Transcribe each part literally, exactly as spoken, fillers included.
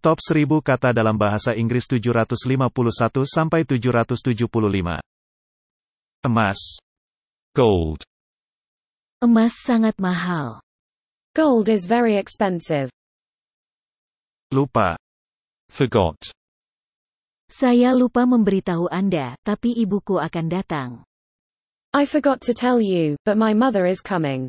Top seribu kata dalam bahasa Inggris tujuh ratus lima puluh satu sampai tujuh ratus tujuh puluh lima. Emas. Gold. Emas sangat mahal. Gold is very expensive. Lupa. Forgot. Saya lupa memberitahu Anda, tapi ibuku akan datang. I forgot to tell you, but my mother is coming.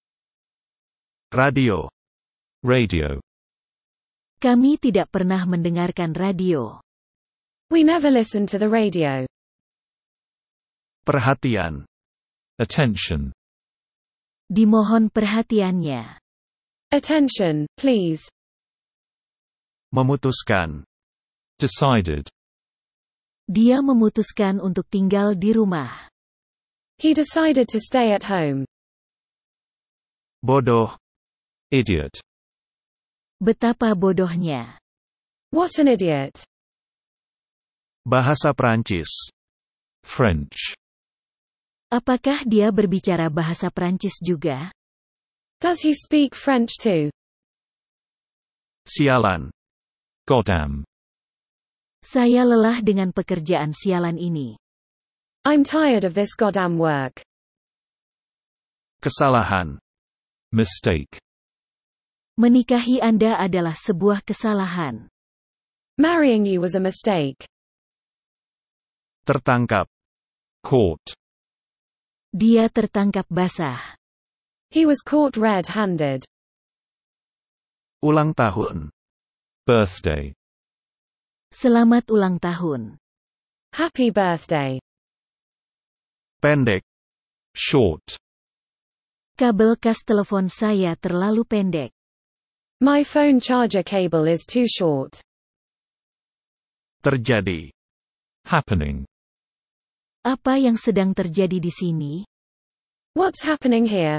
Radio. Radio. Kami tidak pernah mendengarkan radio. We never listen to the radio. Perhatian. Attention. Dimohon perhatiannya. Attention, please. Memutuskan. Decided. Dia memutuskan untuk tinggal di rumah. He decided to stay at home. Bodoh. Idiot. Betapa bodohnya. What an idiot. Bahasa Prancis. French. Apakah dia berbicara bahasa Prancis juga? Does he speak French too? Sialan. Goddamn. Saya lelah dengan pekerjaan sialan ini. I'm tired of this goddamn work. Kesalahan. Mistake. Menikahi Anda adalah sebuah kesalahan. Marrying you was a mistake. Tertangkap. Caught. Dia tertangkap basah. He was caught red-handed. Ulang tahun. Birthday. Selamat ulang tahun. Happy birthday. Pendek. Short. Kabel kas telepon saya terlalu pendek. My phone charger cable is too short. Terjadi. Happening. Apa yang sedang terjadi di sini? What's happening here?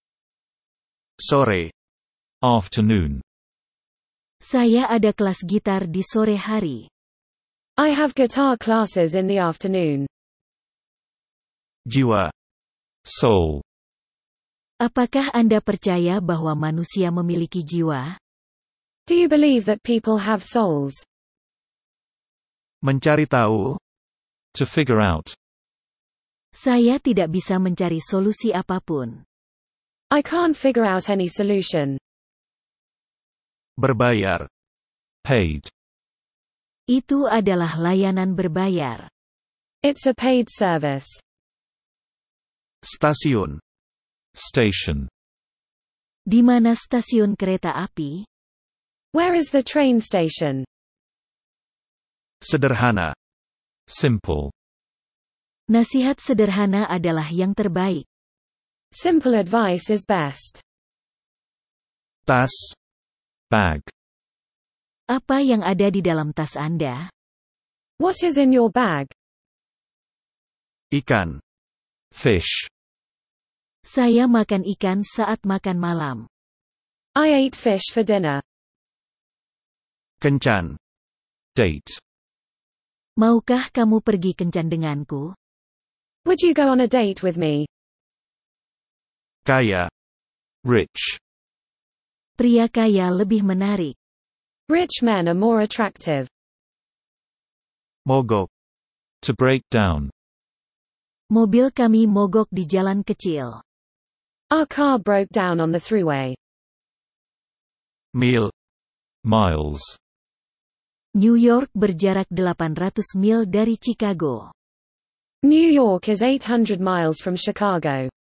Sore. Afternoon. Saya ada kelas gitar di sore hari. I have guitar classes in the afternoon. Jiwa. Soul. Apakah Anda percaya bahwa manusia memiliki jiwa? Do you believe that people have souls? Mencari tahu. To figure out. Saya tidak bisa mencari solusi apapun. I can't figure out any solution. Berbayar. Paid. Itu adalah layanan berbayar. It's a paid service. Stasiun. Station. Di mana stasiun kereta api? Where is the train station? Sederhana. Simple. Nasihat sederhana adalah yang terbaik. Simple advice is best. Tas. Bag. Apa yang ada di dalam tas Anda? What is in your bag? Ikan. Fish. Saya makan ikan saat makan malam. I ate fish for dinner. Kencan. Date. Maukah kamu pergi kencan denganku? Would you go on a date with me? Kaya. Rich. Pria kaya lebih menarik. Rich men are more attractive. Mogok. To break down. Mobil kami mogok di jalan kecil. Our car broke down on the thruway. Mil. Miles. New York berjarak delapan ratus mil dari Chicago. New York is eight hundred miles from Chicago.